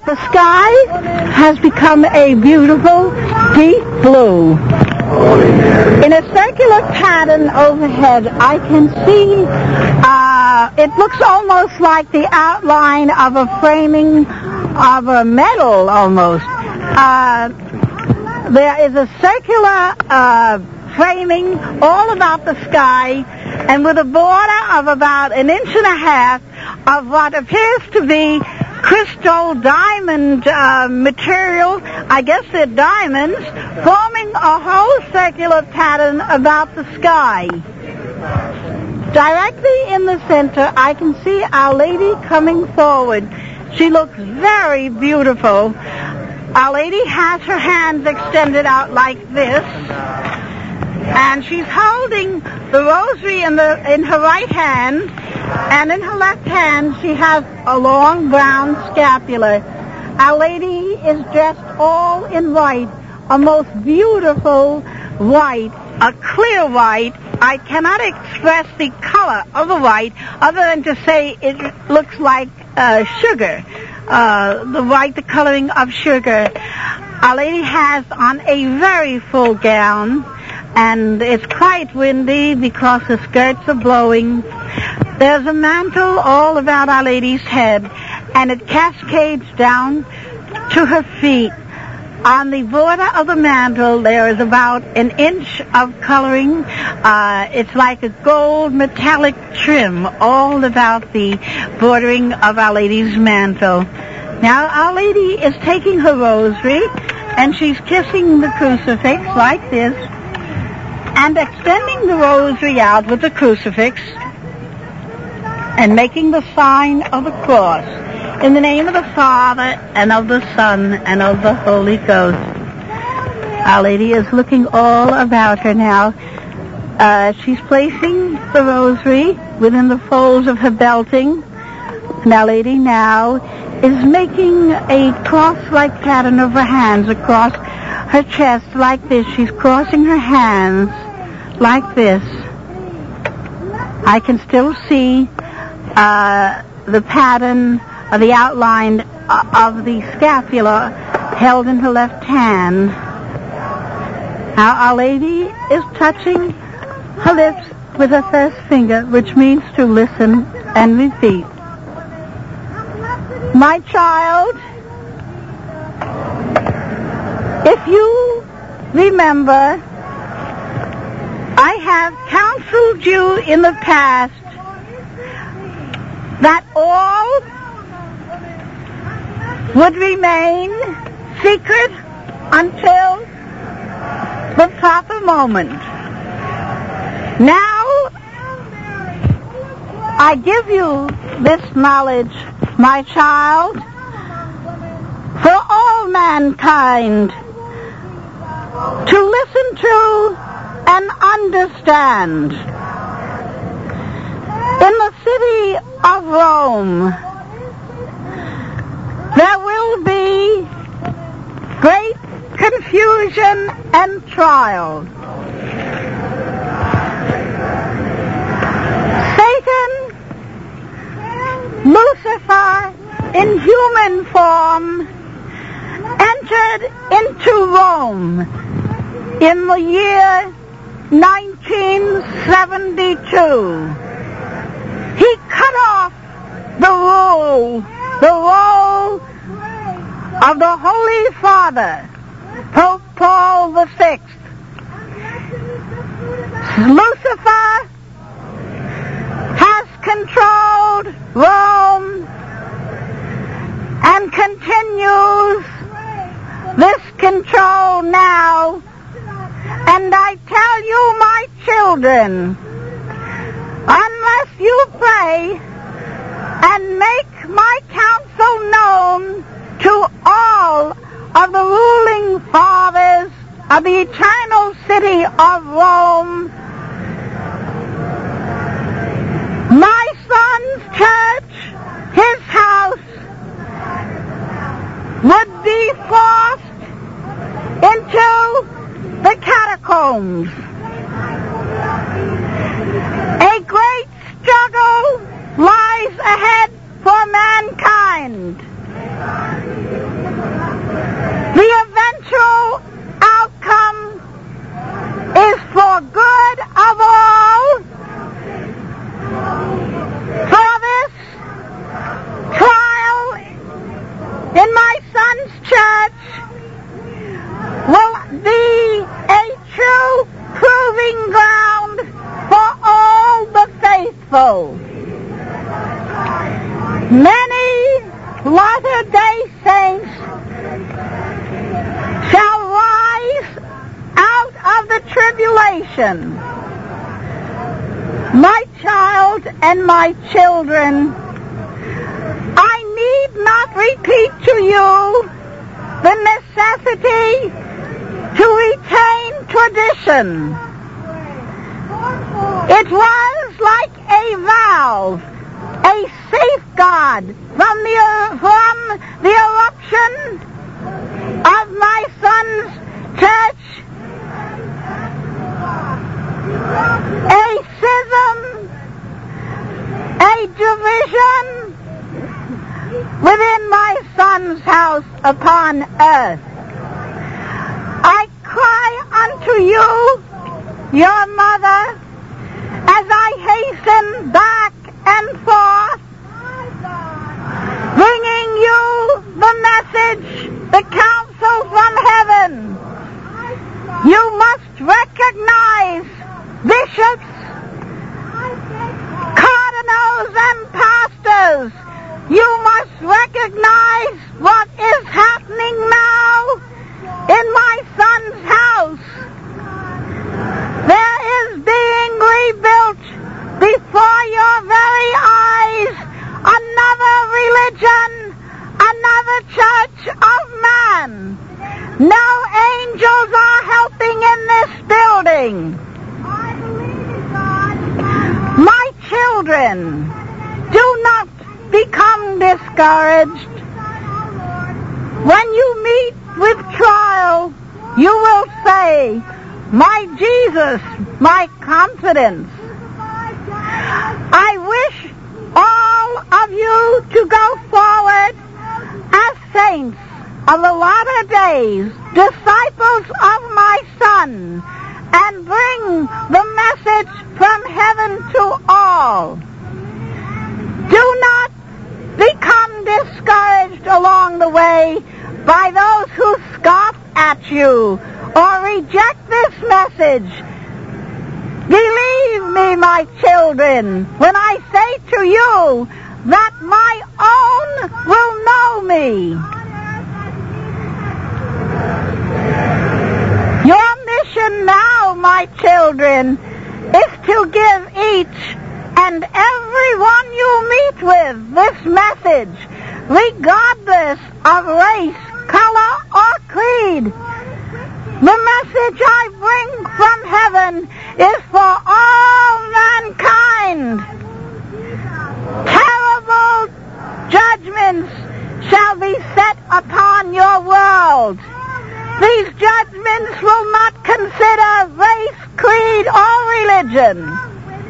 The sky has become a beautiful deep blue. In a circular pattern overhead, I can see it looks almost like the outline of a framing of a medal almost. There is a circular framing all about the sky, and with a border of about 1.5 inches of what appears to be crystal diamond material. I guess they're diamonds, forming a whole circular pattern about the sky. Directly in the center, I can see Our Lady coming forward. She looks very beautiful. Our Lady has her hands extended out like this, and she's holding the rosary in her right hand, and in her left hand she has a long brown scapular. Our Lady is dressed all in white, a most beautiful white, a clear white. I cannot express the color of the white other than to say it looks like sugar. The white, the coloring of sugar. Our Lady has on a very full gown, and it's quite windy because the skirts are blowing. There's a mantle all about Our Lady's head, and it cascades down to her feet. On the border of the mantle, there is about 1 inch of coloring. It's like a gold metallic trim all about the bordering of Our Lady's mantle. Now, Our Lady is taking her rosary, and she's kissing the crucifix like this, and extending the rosary out with the crucifix, and making the sign of the cross. In the name of the Father, and of the Son, and of the Holy Ghost. Our Lady is looking all about her now. She's placing the rosary within the folds of her belting. And Our Lady now is making a cross-like pattern of her hands across her chest like this. She's crossing her hands like this. I can still see the pattern, the outline of the scapula held in her left hand. Now Our Lady is touching her lips with her first finger, which means to listen and repeat. My child, if you remember, I have counseled you in the past that all would remain secret until the proper moment. Now, I give you this knowledge, my child, for all mankind to listen to and understand. In the city of Rome, there will be great confusion and trial. Satan, Lucifer, in human form, entered into Rome in the year 1972. He cut off the rule of the Holy Father, Pope Paul VI. Lucifer has controlled Rome and continues this control now. And I tell you, my children, unless you pray and make my counsel known to all of the ruling fathers of the eternal city of Rome, my son's church, his house, would be forced into the catacombs. A great struggle lies ahead for mankind. Many Latter-day Saints shall rise out of the tribulation. My child and my children, I need not repeat to you the necessity to retain tradition. It was like a valve, a safeguard from the eruption of my son's church, a schism, a division within my son's house upon earth. I cry unto you, your mother, as I hasten back and forth, bringing you the message, the counsel from heaven. You must recognize bishops, cardinals, and pastors. You must recognize what is happening now in my son's house. There is being rebuilt before your very eyes another religion, another church of man. No angels are helping in this building. My children, do not become discouraged. When you meet with trial, you will say, my Jesus, my confidence. I wish all of you to go forward as saints of the latter days, disciples of my Son, and bring the message from heaven to all. Do not become discouraged along the way by those who scoff at you or reject this message. Believe me, my children, when I say to you that my own will know me. Your mission now, my children, is to give each and everyone you meet with this message, regardless of race, color, or creed. The message I bring from heaven is for all mankind. Terrible judgments shall be set upon your world. These judgments will not consider race, creed, or religion.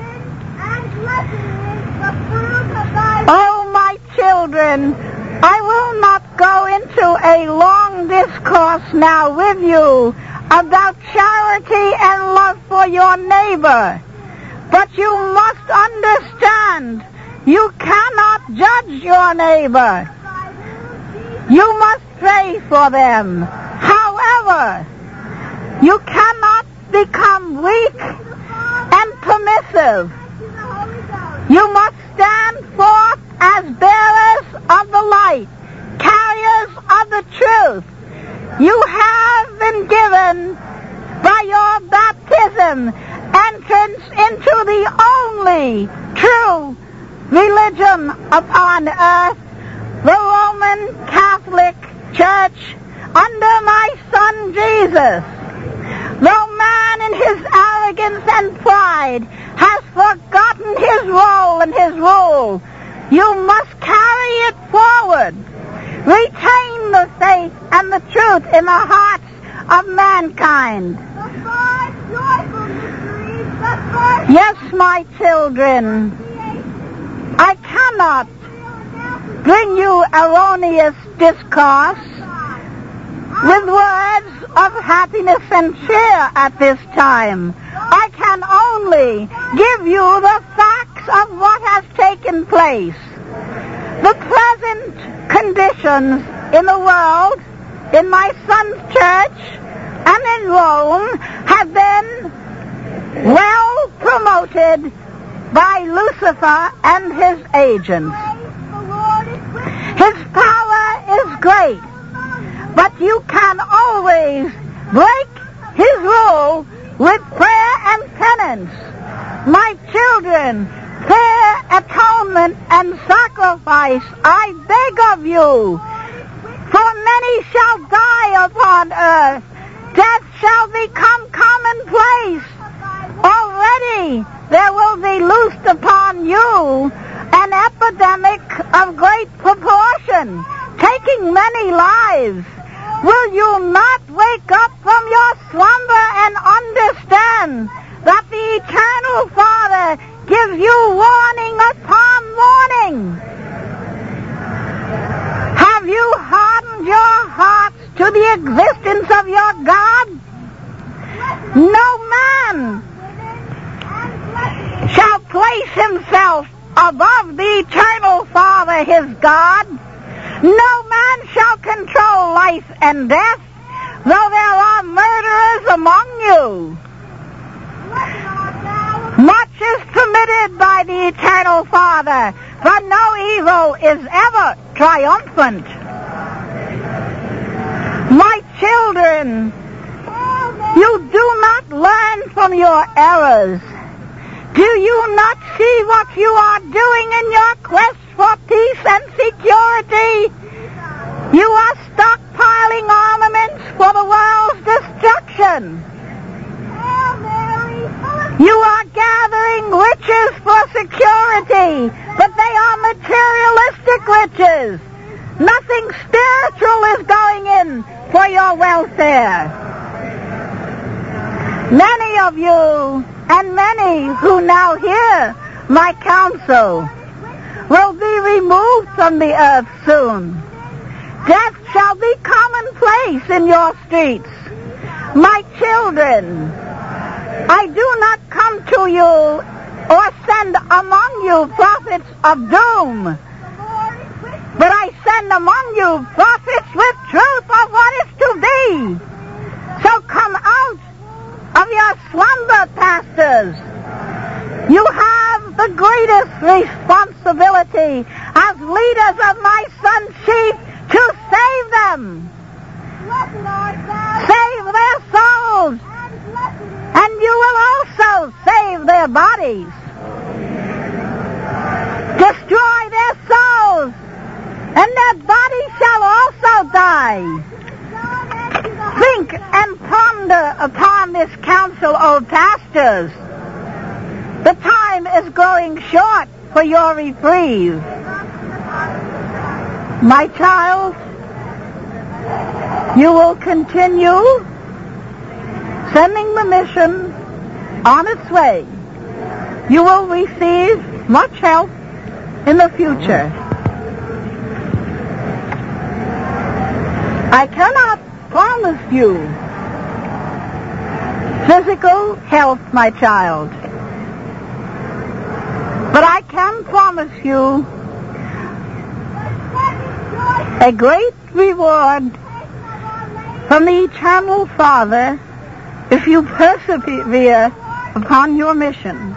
Oh, my children, I will not go into a long discourse now with you about charity and love for your neighbor. But you must understand, you cannot judge your neighbor. You must pray for them. However, you cannot become weak and permissive. You must stand forth as bearers of the light, carriers of the truth. You have been given, by your baptism, entrance into the only true religion upon earth, the Roman Catholic Church, under my Son Jesus. Though man in his arrogance and pride has forgotten his role and his rule, you must carry it forward. Retain the faith and the truth in the hearts of mankind. Yes, my children, I cannot bring you erroneous discourse with words of happiness and cheer at this time. I can only give you the facts of what has taken place. The present conditions in the world, in my son's church, and in Rome, have been well promoted by Lucifer and his agents. great. But you can always break his rule with prayer and penance. My children, prayer, atonement, and sacrifice, I beg of you. For many shall die upon earth. Death shall become commonplace. Already there will be loosed upon you an epidemic of great proportion, taking many lives. Will you not wake up from your slumber and understand that the Eternal Father gives you warning upon warning? Have you hardened your hearts to the existence of your God? No man shall place himself above the Eternal Father, his God. No man shall control life and death, though there are murderers among you. Much is permitted by the Eternal Father, for no evil is ever triumphant. My children, you do not learn from your errors. Do you not see what you are doing in your quest for peace and security? You are stockpiling armaments for the world's destruction. You are gathering riches for security, but they are materialistic riches. Nothing spiritual is going in for your welfare. Many of you, and many who now hear my counsel, will be removed from the earth soon. Death shall be commonplace in your streets. My children, I do not come to you or send among you prophets of doom, but I send among you prophets with truth of what is to be. So come out of your slumber, pastors. You have the greatest responsibility as leaders of my son's sheep to save them. Save their souls. And you will also save their bodies. Destroy their souls, and their bodies shall also die. Think and ponder upon this counsel, O pastors. The time is growing short for your reprieve. My child, you will continue sending the mission on its way. You will receive much help in the future. I cannot promise you physical health, my child, but I can promise you a great reward from the Eternal Father if you persevere upon your mission.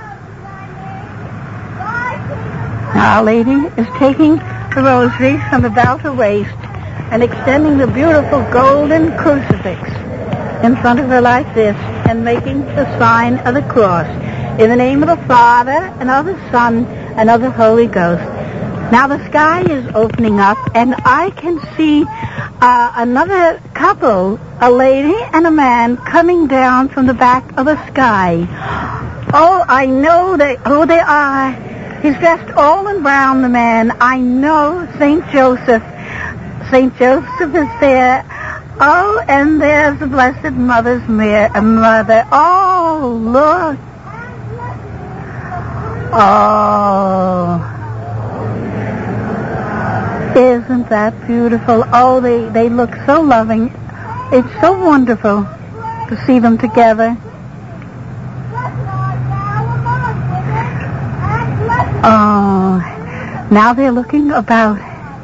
Our Lady is taking the rosary from about her waist and extending the beautiful golden crucifix in front of her like this and making the sign of the cross. In the name of the Father, and of the Son, and of the Holy Ghost. Now the sky is opening up, and I can see another couple, a lady and a man, coming down from the back of the sky. Oh, I know they are. He's dressed all in brown, the man. I know St. Joseph. St. Joseph is there. Oh, and there's the Blessed Mother's mother. Oh, look. Oh. Isn't that beautiful? Oh, they look so loving. It's so wonderful to see them together. Oh, now they're looking about.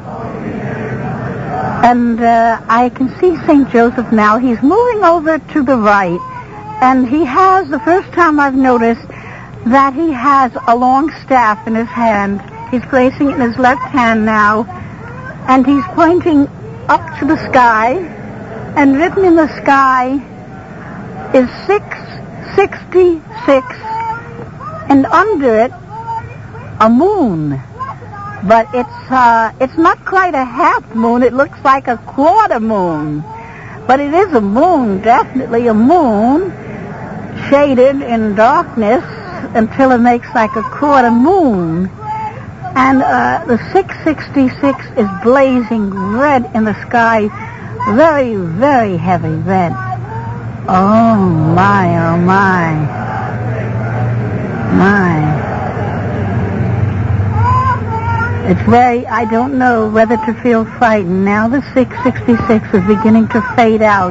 And I can see St. Joseph now. He's moving over to the right. And he has, the first time I've noticed, that he has a long staff in his hand. He's placing it in his left hand now. And he's pointing up to the sky, and written in the sky is 666, and under it a moon. But it's not quite a half moon. It looks like a quarter moon. But it is a moon, definitely a moon, shaded in darkness until it makes like a quarter moon. And the 666 is blazing red in the sky, very, very heavy red. Oh, my, oh, my. My. It's I don't know whether to feel frightened. Now the 666 is beginning to fade out.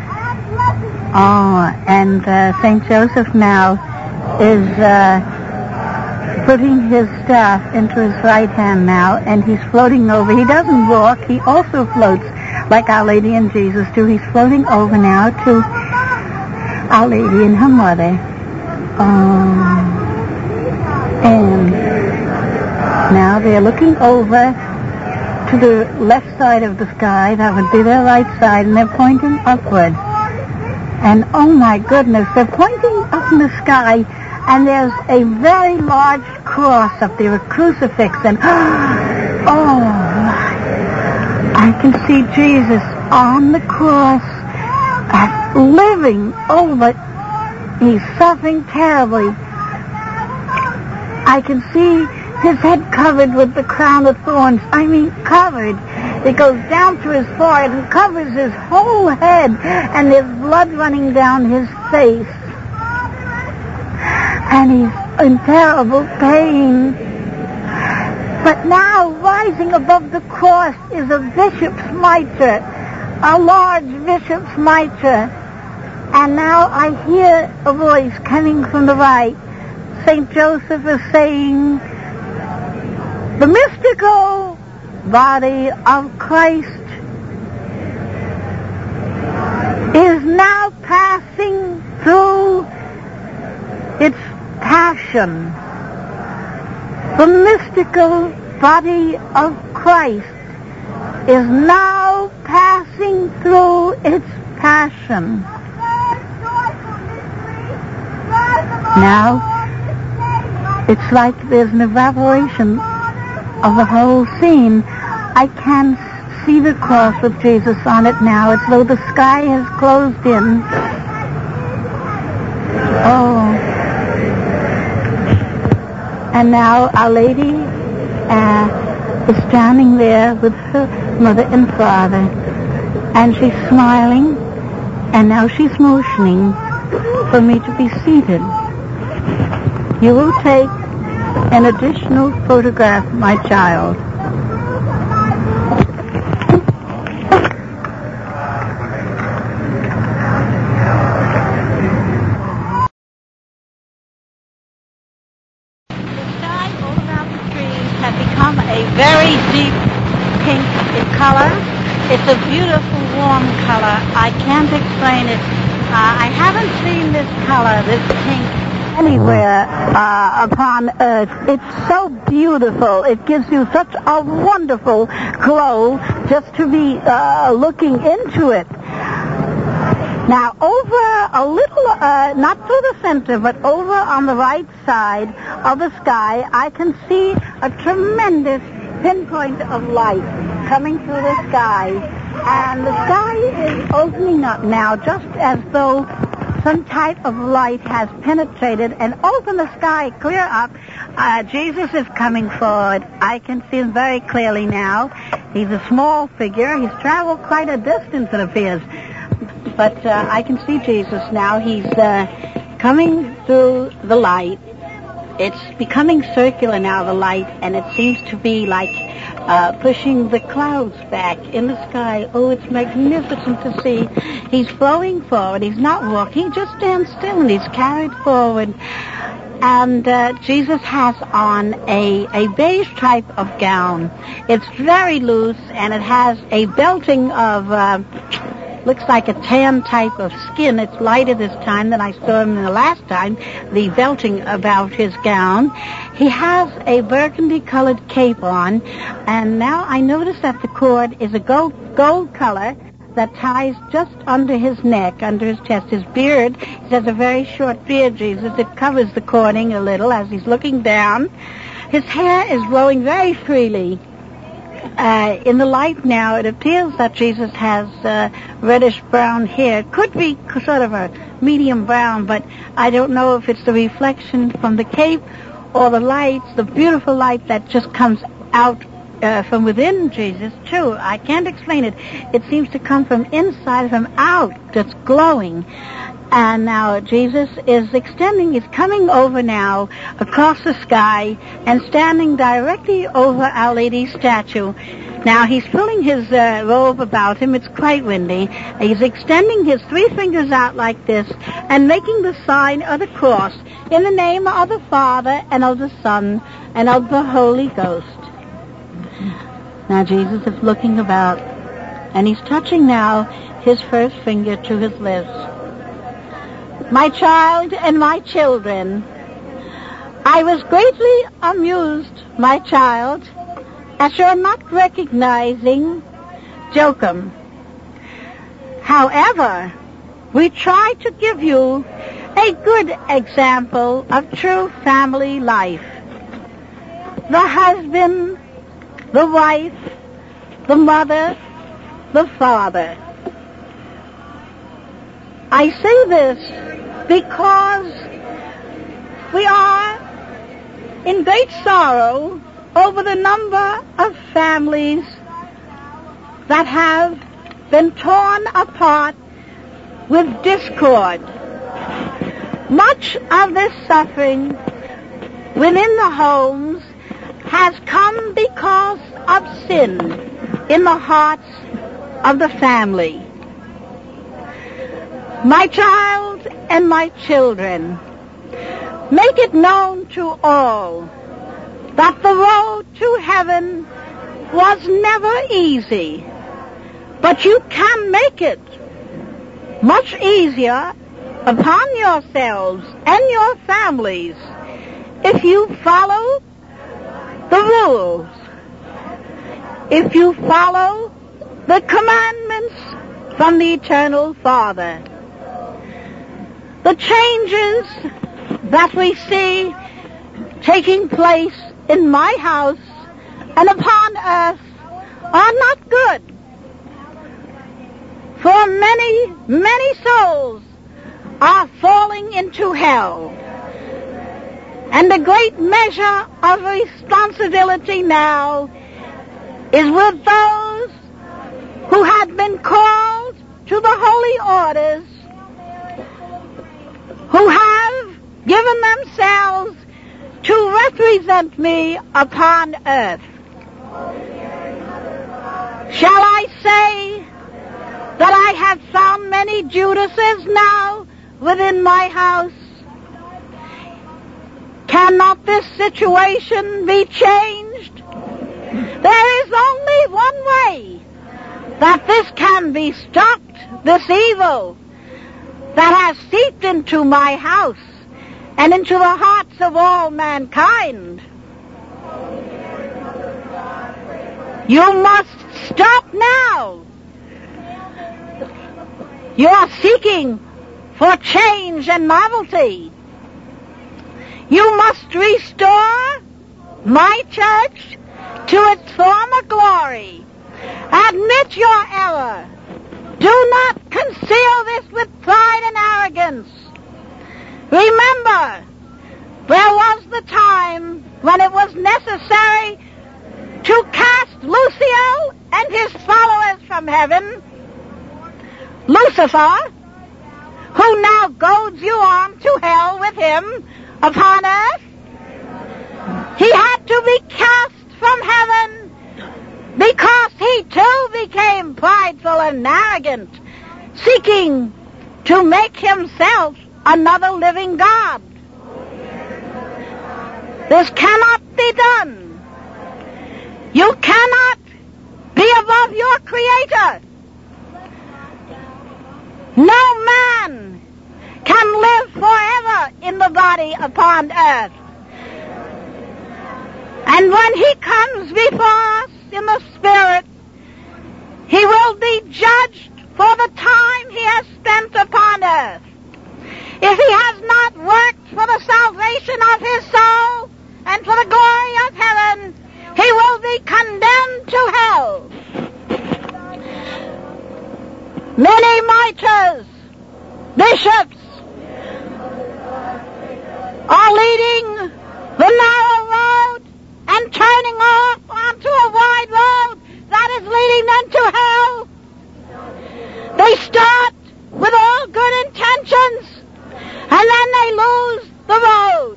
Oh, and St. Joseph now is putting his staff into his right hand now, and he's floating over. He doesn't walk. He also floats like Our Lady and Jesus do. He's floating over now to Our Lady and her mother. And now they're looking over to the left side of the sky. That would be their right side, and they're pointing upward. And oh my goodness, they're pointing up in the sky, and there's a very large cross up there, a crucifix, and oh my, I can see Jesus on the cross, living over. He's suffering terribly. I can see his head covered with the crown of thorns. I mean, covered. It goes down to his forehead and covers his whole head, and there's blood running down his face. And he's in terrible pain. But now, rising above the cross is a bishop's mitre, a large bishop's mitre. And now I hear a voice coming from the right. St. Joseph is saying, "The mystical body of Christ is now passing through its passion." The mystical body of Christ is now passing through its passion. Now, it's like there's an evaporation of the whole scene. I can see the cross with Jesus on it now. It's though the sky has closed in. Oh. And now Our Lady is standing there with her mother and father. And she's smiling. And now she's motioning for me to be seated. You will take an additional photograph, my child. The sky all around the trees has become a very deep pink in color. It's a beautiful, warm color. I can't explain it. I haven't seen this color, this pink, anywhere upon earth. It's so beautiful. It gives you such a wonderful glow just to be looking into it. Now, over a little, not through the center, but over on the right side of the sky, I can see a tremendous pinpoint of light coming through the sky. And the sky is opening up now, just as though some type of light has penetrated and opened the sky clear up. Jesus is coming forward. I can see him very clearly now. He's a small figure. He's traveled quite a distance, it appears. But I can see Jesus now. He's coming through the light. It's becoming circular now, the light, and it seems to be like pushing the clouds back in the sky. Oh, it's magnificent to see. He's flowing forward. He's not walking. He just stands still, and he's carried forward. And Jesus has on a beige type of gown. It's very loose, and it has a belting of looks like a tan type of skin. It's lighter this time than I saw him the last time, the belting about his gown. He has a burgundy-colored cape on, and now I notice that the cord is a gold color that ties just under his neck, under his chest. His beard, he has a very short beard, Jesus. It covers the cording a little as he's looking down. His hair is blowing very freely. In the light now, it appears that Jesus has reddish-brown hair. It could be sort of a medium brown, but I don't know if it's the reflection from the cape or the lights, the beautiful light that just comes out from within Jesus, too. I can't explain it. It seems to come from inside of him out, just glowing. And now Jesus is extending, he's coming over now across the sky and standing directly over Our Lady's statue. Now he's pulling his robe about him. It's quite windy. He's extending his 3 fingers out like this and making the sign of the cross in the name of the Father and of the Son and of the Holy Ghost. Now Jesus is looking about, and he's touching now his first finger to his lips. My child and my children, I was greatly amused, my child, at your not recognizing Joachim. However, we try to give you a good example of true family life. The husband, the wife, the mother, the father. I say this because we are in great sorrow over the number of families that have been torn apart with discord. Much of this suffering within the homes has come because of sin in the hearts of the family. My child and my children, make it known to all that the road to heaven was never easy, but you can make it much easier upon yourselves and your families if you follow the rules, if you follow the commandments from the Eternal Father. The changes that we see taking place in my house and upon earth are not good. For many, many souls are falling into hell. And the great measure of responsibility now is with those who had been called to the holy orders, who have given themselves to represent me upon earth. Shall I say that I have found many Judases now within my house? Cannot this situation be changed? There is only one way that this can be stopped, this evil that has seeped into my house and into the hearts of all mankind. You must stop now. You are seeking for change and novelty. You must restore my church to its former glory. Admit your error. Do not conceal this with pride and arrogance. Remember, there was the time when it was necessary to cast Lucifer and his followers from heaven. Lucifer, who now goads you on to hell with him upon earth, he had to be cast from heaven because he too became prideful and arrogant, seeking to make himself another living God. This cannot be done. You cannot be above your Creator. No man can live forever in the body upon earth. And when he comes before us in the Spirit, he will be judged for the time he has spent upon earth. If he has not worked for the salvation of his soul and for the glory of heaven, he will be condemned to hell. Many mitres, bishops, are leading the narrow road and turning off onto a wide road that is leading them to hell. They start with all good intentions, and then they lose the road.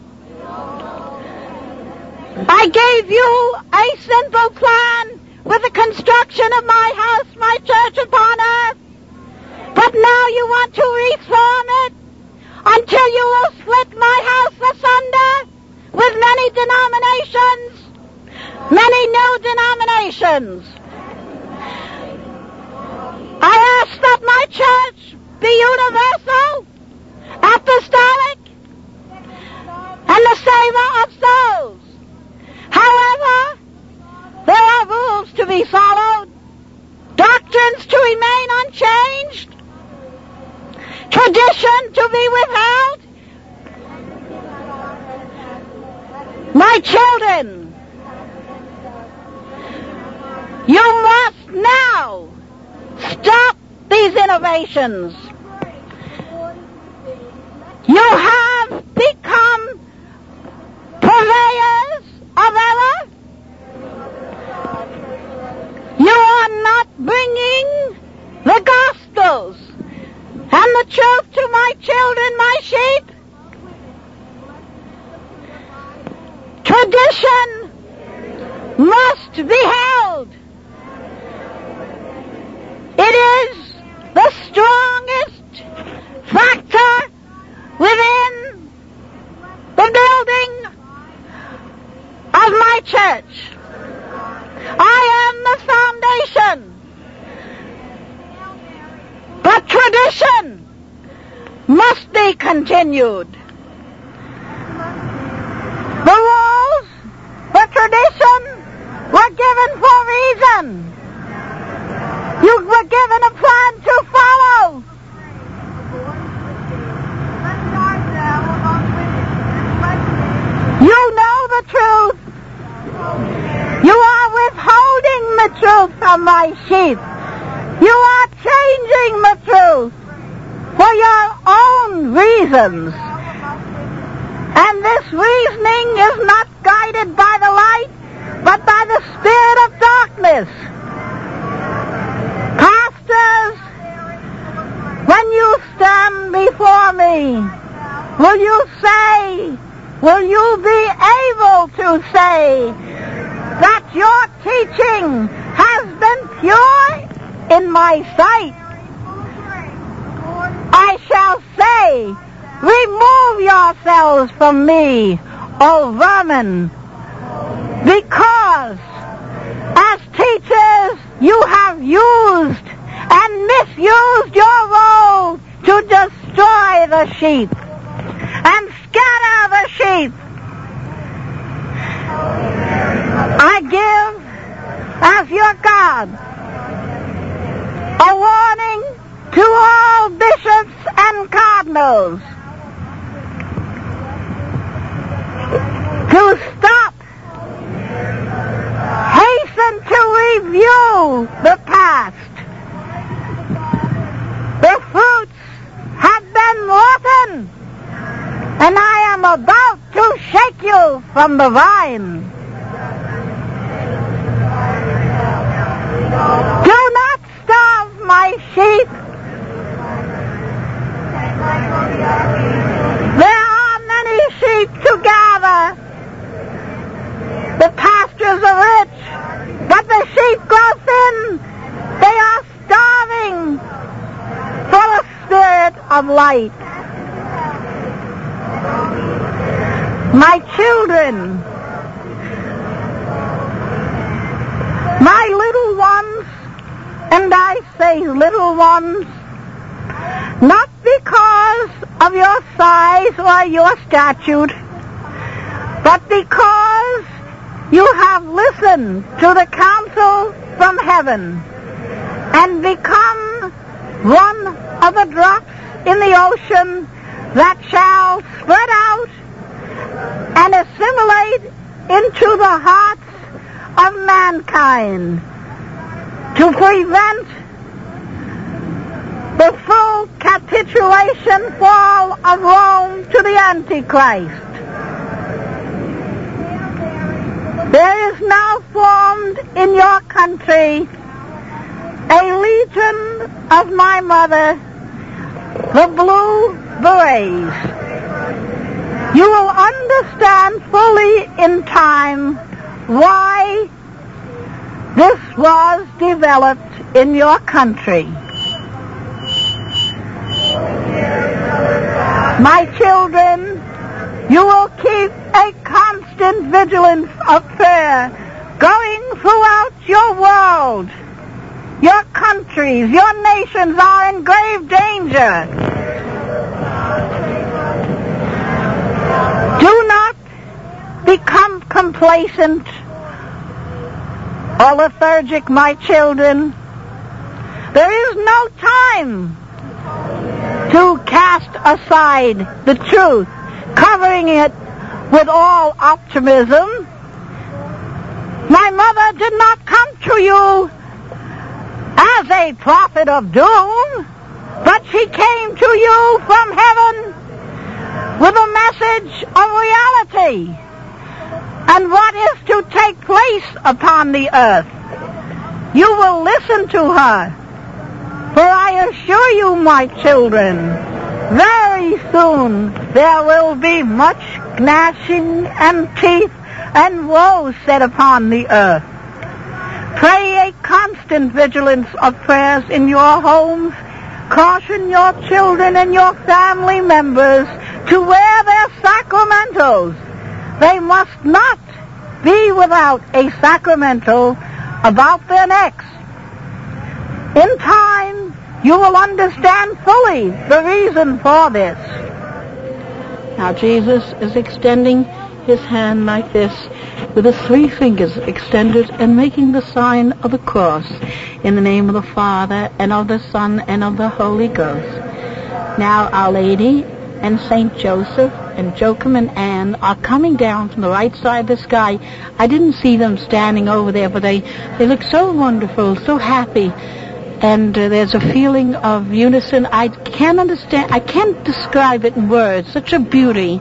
I gave you a simple plan with the construction of my house, my church upon earth, but now you want to reform it until you will split my house asunder with many denominations, many new denominations. I ask that my church be universal, apostolic, and the saver of souls. However, there are rules to be followed, doctrines to remain unchanged, tradition to be withheld. My children, you must now stop these innovations. You have become purveyors of error. You are not bringing the Gospels and the truth to my children, my sheep. Tradition must be held. It is the strongest factor within the building of my church. I am the foundation. But tradition must be continued. The rules for tradition were given for a reason. You were given a plan to follow. You know the truth. You are withholding the truth from my sheep. You are changing the truth for your own reasons. And this reasoning is not guided by the light, but by the spirit of darkness. Pastors, when you stand before me, will you be able to say that your teaching has been pure in my sight? I shall say, remove yourselves from me, O vermin, because as teachers you have used and misused your role to destroy the sheep and scatter the sheep. I give, as your God, a warning to all bishops and cardinals to stop, hasten to review the past. The fruits have been rotten, and I am about to shake you from the vine. Do not starve my sheep. There are many sheep to gather. The pastures are rich, but the sheep grow thin. They are starving for the spirit of light. My children, my little ones, and I say little ones, not because of your size or your stature, but because you have listened to the counsel from heaven and become one of the drops in the ocean that shall spread out and assimilate into the hearts of mankind to prevent the full capitulation fall of Rome to the Antichrist. There is now formed in your country a legion of my mother, the Blue Berets. You will understand fully in time why this was developed in your country. My children, you will keep a constant vigilance of prayer going throughout your world. Your countries, your nations are in grave danger. Do not become complacent or lethargic, my children. There is no time to cast aside the truth, covering it with all optimism. My mother did not come to you as a prophet of doom, but she came to you from heaven with a message of reality and what is to take place upon the earth. You will listen to her. For I assure you, my children, very soon there will be much gnashing and teeth and woe set upon the earth. Pray a constant vigilance of prayers in your homes. Caution your children and your family members to wear their sacramentals. They must not be without a sacramental about their necks. In time, you will understand fully the reason for this. Now Jesus is extending his hand like this, with his 3 fingers extended and making the sign of the cross, in the name of the Father, and of the Son, and of the Holy Ghost. Now Our Lady and St. Joseph and Joachim and Anne are coming down from the right side of the sky. I didn't see them standing over there, but they look so wonderful, so happy. And there's a feeling of unison. I can't describe it in words. Such a beauty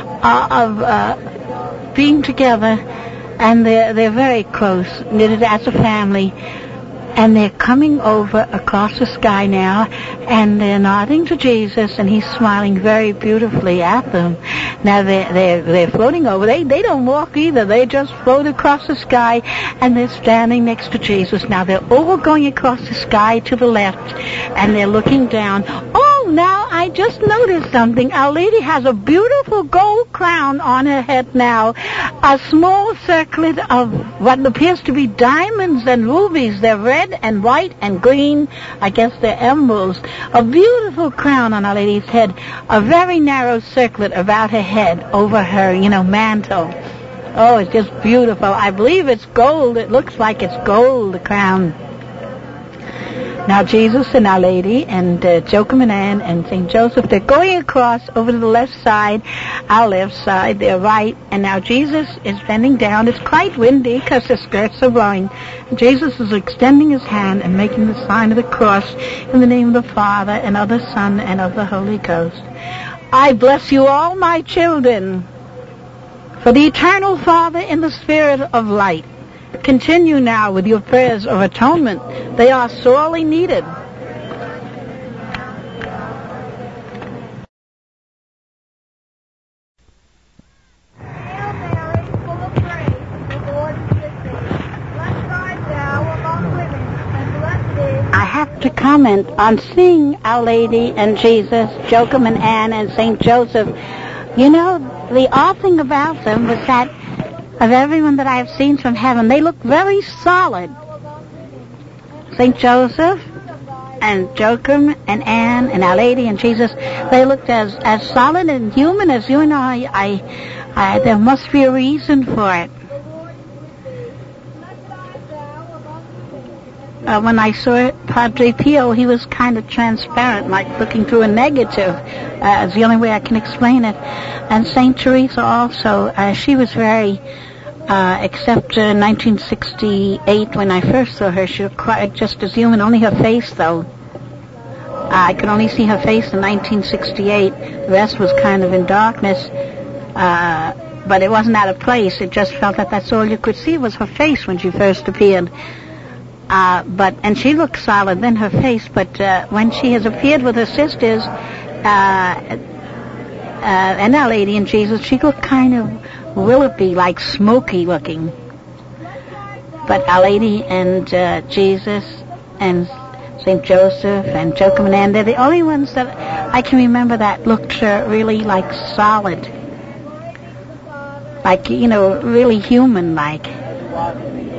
of being together, and they're very close, knitted as a family. And they're coming over across the sky now, and they're nodding to Jesus, and he's smiling very beautifully at them. Now they're floating over. They don't walk either. They just float across the sky, and they're standing next to Jesus. Now they're all going across the sky to the left, and they're looking down. Oh, now I just noticed something. Our Lady has a beautiful gold crown on her head now, a small circlet of what appears to be diamonds and rubies. They're red and white and green. I guess they're emeralds. A beautiful crown on Our Lady's head. A very narrow circlet about her head, over her, mantle. Oh, it's just beautiful. I believe it's gold. It looks like it's gold, the crown. Now Jesus and Our Lady and Joachim and Anne and St. Joseph, they're going across over to the left side, our left side, their right, and now Jesus is bending down. It's quite windy because the skirts are blowing. Jesus is extending his hand and making the sign of the cross in the name of the Father and of the Son and of the Holy Ghost. I bless you all, my children, for the eternal Father in the spirit of light. Continue now with your prayers of atonement. They are sorely needed. I have to comment on seeing Our Lady and Jesus, Joachim and Anne and St. Joseph. The odd thing about them was that of everyone that I have seen from heaven, they look very solid. St. Joseph, and Joachim and Anne and Our Lady and Jesus, they looked as solid and human as you and I. There must be a reason for it. When I saw Padre Pio, he was kind of transparent, like looking through a negative. Is the only way I can explain it. And Saint Teresa also, she was very, except in 1968 when I first saw her, she was quite just as human, only her face though. I could only see her face in 1968. The rest was kind of in darkness. But it wasn't out of place. It just felt that that's all you could see was her face when she first appeared. And she looked solid, then her face, but when she has appeared with her sisters, and Our Lady and Jesus, she looked kind of willowy, like smoky looking. But Our Lady and Jesus and St. Joseph and Joachim and Anne, they're the only ones that I can remember that looked really like solid. Like, really human-like.